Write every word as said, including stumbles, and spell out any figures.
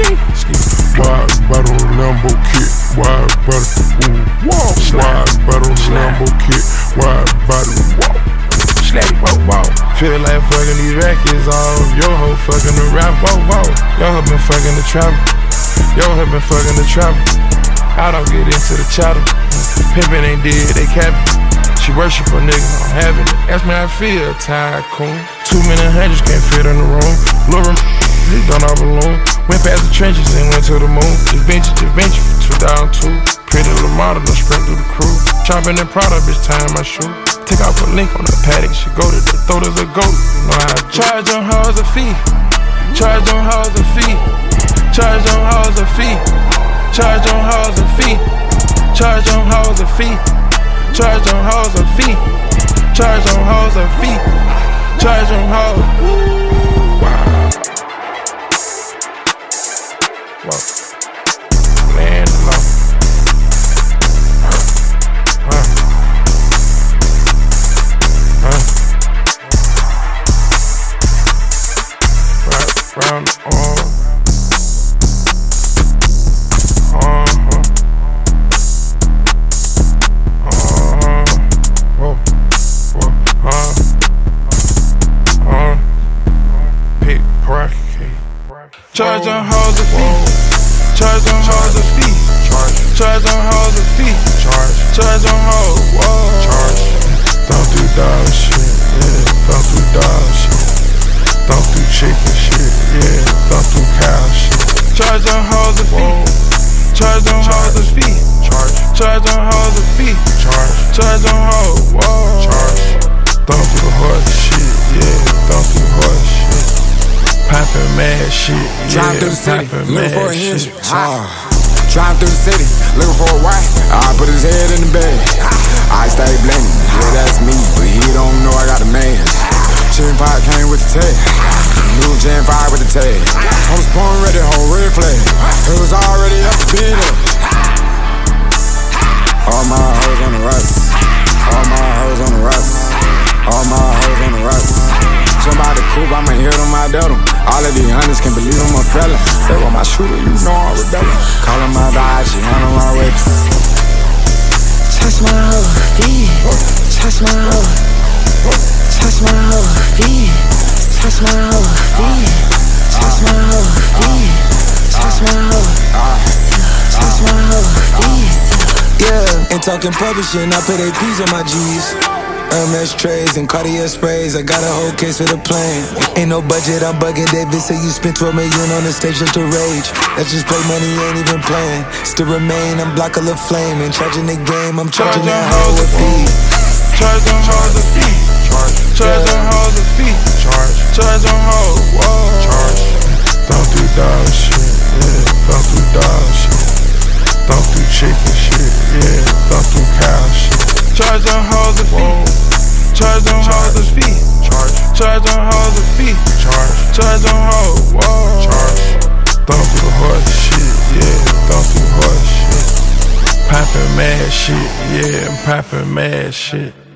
Wide bottle Lambo kit, wide bottle, ooh, whoa. Wide bottle Lambo kit, wide bottle, whoa. Whoa, whoa. Feel like fucking these rackets off. Yo ho fucking the rap, whoa, whoa. Yo ho been fucking the trap. Yo ho been fucking the trap. I don't get into the chatter. Pimpin' ain't dead, they cap it. She worship a nigga, I'm having it. Ask me how I feel, tycoon. Two million hundreds can't fit in the room. Lil' he done all balloon. Went past the trenches and went to the moon. Adventure, adventure for two thousand two. Pretty little model, no sprint through the crew. Chopping the product, bitch, tying my shoe. Take off a link on the paddock, she go to the throat of the goat. You know how I charge on hoes a fee. Charge on hoes a fee. Charge on hoes a fee. Charge on hoes a fee. Charge on hoes a fee. Charge on hoes a fee. Charge on hoes a fee. Charge on hoes. Wow. Whoa. Land low. Huh. Huh. Right round the arm. Uh-huh. Uh-huh. Whoa. Whoa. Huh. Huh. Pick pocket. Charge on hoes a fee. Charge on hoes a fee. Charge. Charge on hoes a fee. Charge. Charge on hoes. Whoa. Charge. Don't do dog shit. Yeah. Don't do dog shit. Don't do chicken shit. Yeah. Don't do cow shit. Charge on hoes a fee. Charge on hoes a fee. Charge. Charge on hoes a fee. Charge. Charge on hoes. Whoa. Charge. Don't do horse shit. Yeah. Don't do horse shit. Poppin' mad shit, yeah. Driving through the city, looking for a hinge. Ah. Driving through the city, looking for a white. I put his head in the bag. I stay blending, yeah, that's me, but he don't know I got a man. Chicken pot came with the tag. New Gen five with the tag. I was born ready, whole red flag. It was already up to being up. All my hoes on the rust. All my hoes on the rust. All my hoes on the rust. Somebody cool, I'ma hit on my devil. All of these hunters can't believe I'm a fella. They want my shooter, you know I'm a rebel. Callin' my vibe, she on my way. Touch my whole feet. Touch my whole. Touch my whole feet. Touch my whole feet. Touch my whole feet. Touch my whole. Touch my whole feet. Yeah, ain't talking publishing, I put A Ps on my G's. Hermes trays and Cartier sprays, I got a whole case for the plane. Ain't no budget, I'm bugging. David say you spent twelve million on the stage just to rage. That's just play money, ain't even playing. Still remain, I'm block of the flame. Ain't charging the game, I'm charging that hoe a fee. Charge on hoes a fee. Charge. Charge on hoes a fee. Charge. Charge on hoes. Whoa. Charge. Don't do dog shit. Yeah. Don't do dog shit. Don't do chicken shit. Yeah. Don't do cow shit. Charge on hoes a fee. Charge on hoes a fee. Charge. Charge on hoes a fee. Charge. Charge on hoes. Whoa. Charge. Don't do horse shit. Yeah. Don't do horse shit. Poppin' mad shit. Yeah. I'm poppin' mad shit.